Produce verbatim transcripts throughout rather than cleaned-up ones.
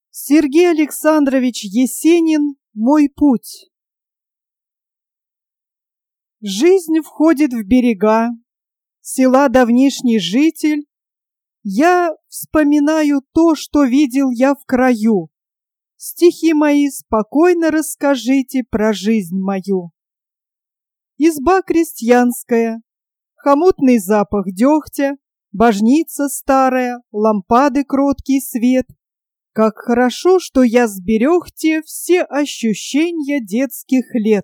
Сергей Александрович Есенин «Мой путь». Жизнь входит в берега, села давнишний житель. Я вспоминаю то, что видел я в краю. Стихи мои спокойно расскажите про жизнь мою. Изба крестьянская, хомутный запах дегтя, божница старая, лампады кроткий свет. Как хорошо, что я сберег те все ощущения детских лет.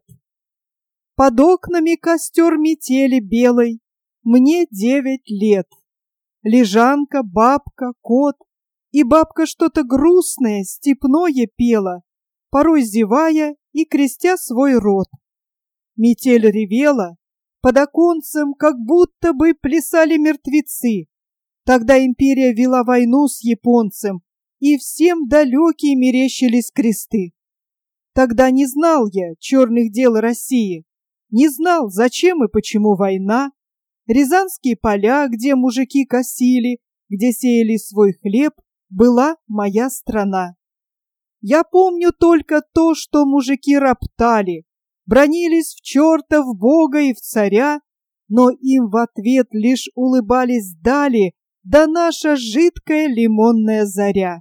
Под окнами костер метели белой, мне девять лет. Лежанка, бабка, кот, и бабка что-то грустное, степное пела, порой зевая и крестя свой рот. Метель ревела, под оконцем как будто бы плясали мертвецы. Тогда империя вела войну с японцем, и всем далекие мерещились кресты. Тогда не знал я черных дел России, не знал, зачем и почему война. Рязанские поля, где мужики косили, где сеяли свой хлеб, была моя страна. Я помню только то, что мужики роптали, бранились в черта, в Бога и в царя, но им в ответ лишь улыбались дали, да наша жидкая лимонная заря.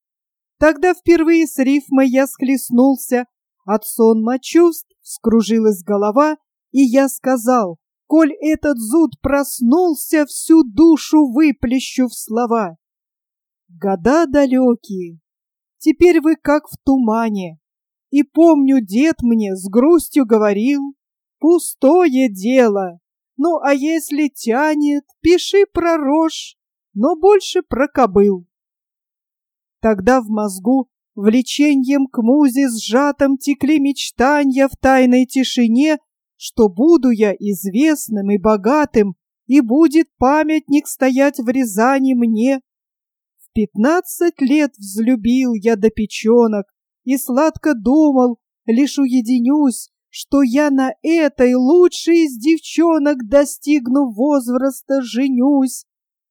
Тогда впервые с рифмой я схлестнулся, от сонма чувств скружилась голова, и я сказал: коль этот зуд проснулся, всю душу выплещу в слова. Года далекие, теперь вы как в тумане, и помню, дед мне с грустью говорил: пустое дело, ну а если тянет, пиши про рожь, но больше про кобыл. Тогда в мозгу влеченьем к музе сжатым текли мечтанья в тайной тишине, что буду я известным и богатым, и будет памятник стоять в Рязани мне. В пятнадцать лет взлюбил я до печенок и сладко думал, лишь уединюсь, что я на этой лучшей из девчонок, достигну возраста, женюсь.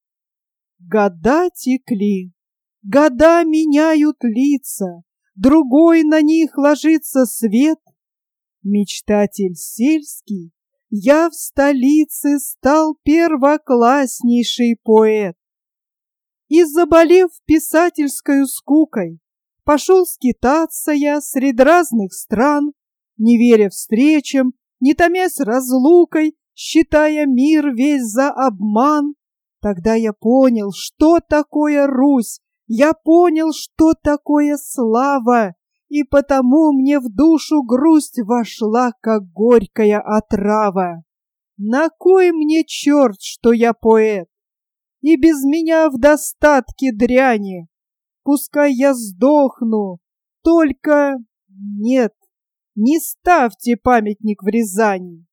Года текли. Года меняют лица, другой на них ложится свет. Мечтатель сельский, я в столице стал первокласснейший поэт. И, заболев писательскою скукой, пошел скитаться я сред разных стран, не веря встречам, не томясь разлукой, считая мир весь за обман. Тогда я понял, что такое Русь, я понял, что такое слава, и потому мне в душу грусть вошла, как горькая отрава. На кой мне черт, что я поэт, и без меня в достатке дряни? Пускай я сдохну, только нет, не ставьте памятник в Рязани.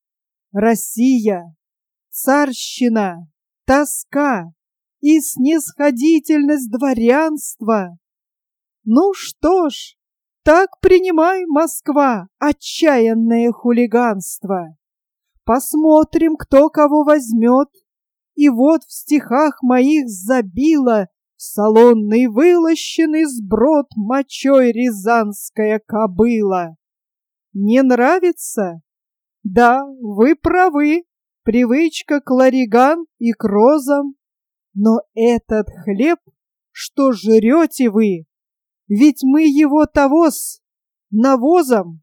Россия, царщина, тоска и снисходительность дворянства. Ну что ж, так принимай, Москва, отчаянное хулиганство. Посмотрим, кто кого возьмет. И вот в стихах моих забила в салонный вылощенный сброд мочой рязанская кобыла. Не нравится? Да, вы правы, привычка к лариган и к розам. Но этот хлеб, что жрете вы, ведь мы его того-с навозом.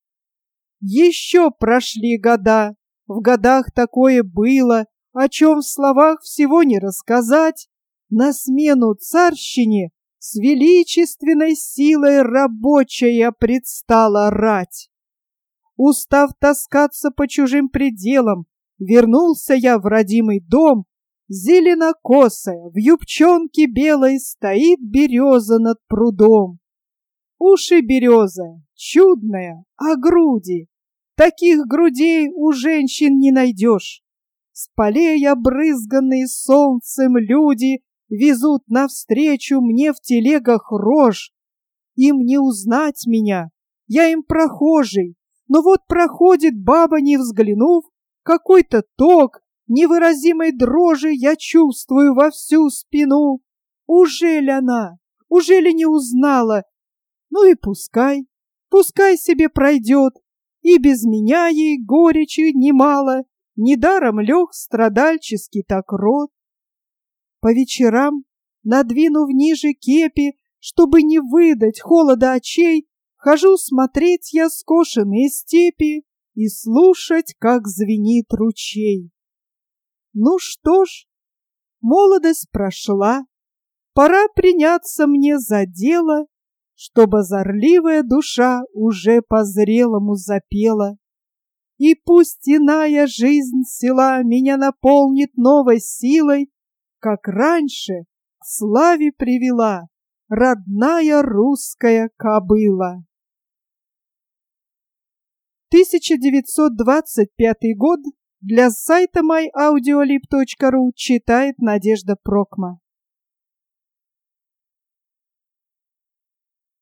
Еще прошли года, в годах такое было, о чем в словах всего не рассказать. На смену царщине с величественной силой рабочая предстала рать. Устав таскаться по чужим пределам, вернулся я в родимый дом. Зеленокосая, в юбчонке белой стоит береза над прудом. Уши береза, чудная, а груди, таких грудей у женщин не найдешь. С полей обрызганные солнцем люди везут навстречу мне в телегах рожь. Им не узнать меня, я им прохожий, но вот проходит баба, не взглянув, какой-то ток невыразимой дрожи я чувствую во всю спину. Ужель она, уже ли не узнала? Ну и пускай, пускай себе пройдет, и без меня ей горечи немало, недаром лег страдальческий так род. По вечерам, надвинув ниже кепи, чтобы не выдать холода очей, хожу смотреть я скошенные степи и слушать, как звенит ручей. Ну что ж, молодость прошла, пора приняться мне за дело, чтобы озорливая душа уже по-зрелому запела. И пусть иная жизнь села меня наполнит новой силой, как раньше к славе привела родная русская кобыла. тысяча девятьсот двадцать пятый год. Для сайта май аудиолиб точка ру читает Надежда Прокма.